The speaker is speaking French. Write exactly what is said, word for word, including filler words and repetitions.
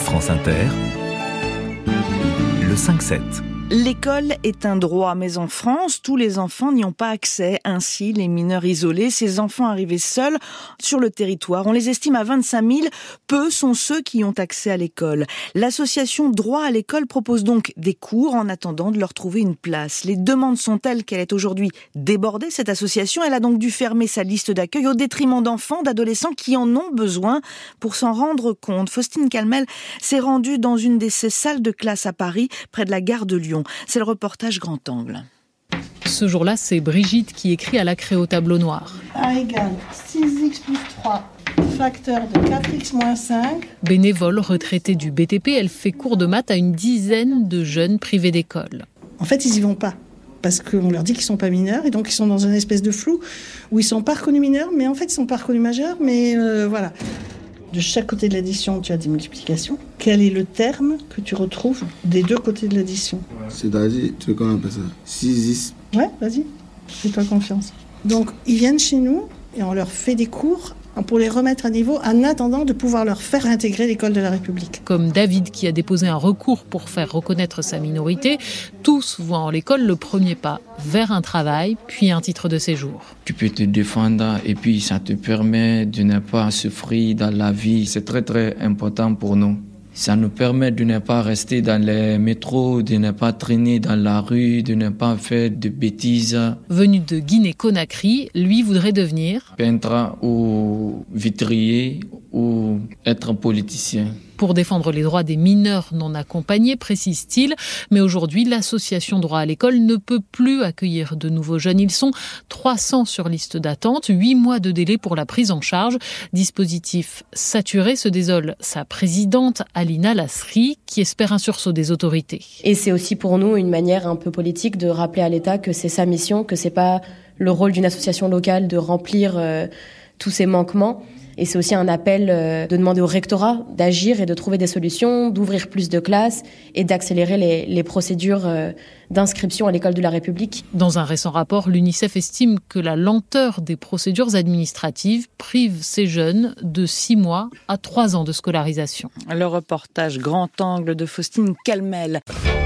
France Inter, le cinq sept. L'école est un droit, mais en France, tous les enfants n'y ont pas accès. Ainsi, les mineurs isolés, ces enfants arrivés seuls sur le territoire, on les estime à vingt-cinq mille. Peu sont ceux qui ont accès à l'école. L'association Droit à l'école propose donc des cours en attendant de leur trouver une place. Les demandes sont telles qu'elle est aujourd'hui débordée, cette association. Elle a donc dû fermer sa liste d'accueil au détriment d'enfants, d'adolescents qui en ont besoin pour s'en rendre compte. Faustine Calmel s'est rendue dans une de ces salles de classe à Paris, près de la gare de Lyon. C'est le reportage Grand Angle. Ce jour-là, c'est Brigitte qui écrit à la craie au tableau noir. A égale six x plus trois, facteur de quatre x moins cinq. Bénévole, retraitée du B T P, elle fait cours de maths à une dizaine de jeunes privés d'école. En fait, ils y vont pas, parce qu'on leur dit qu'ils sont pas mineurs, et donc ils sont dans une espèce de flou, où ils sont pas reconnus mineurs, mais en fait ils sont pas reconnus majeurs, mais euh, voilà. De chaque côté de l'addition, tu as des multiplications. Quel est le terme que tu retrouves des deux côtés de l'addition ? C'est-à-dire, tu veux qu'on appelle ça six x. Ouais, vas-y, fais-toi confiance. Donc, ils viennent chez nous et on leur fait des cours pour les remettre à niveau en attendant de pouvoir leur faire intégrer l'école de la République. Comme David qui a déposé un recours pour faire reconnaître sa minorité, tous voient en l'école le premier pas vers un travail, puis un titre de séjour. Tu peux te défendre et puis ça te permet de ne pas souffrir dans la vie. C'est très très important pour nous. Ça nous permet de ne pas rester dans les métros, de ne pas traîner dans la rue, de ne pas faire de bêtises. Venu de Guinée-Conakry, lui voudrait devenir peintre ou vitrier ou être politicien. Pour défendre les droits des mineurs non accompagnés, précise-t-il. Mais aujourd'hui, l'association Droit à l'école ne peut plus accueillir de nouveaux jeunes. Ils sont trois cents sur liste d'attente, huit mois de délai pour la prise en charge. Dispositif saturé, se désole sa présidente Alina Lasri, qui espère un sursaut des autorités. Et c'est aussi pour nous une manière un peu politique de rappeler à l'État que c'est sa mission, que c'est pas le rôle d'une association locale de remplir euh, tous ces manquements. Et c'est aussi un appel de demander au rectorat d'agir et de trouver des solutions, d'ouvrir plus de classes et d'accélérer les, les procédures d'inscription à l'école de la République. Dans un récent rapport, l'UNICEF estime que la lenteur des procédures administratives prive ces jeunes de six mois à trois ans de scolarisation. Le reportage Grand Angle de Faustine Calmel.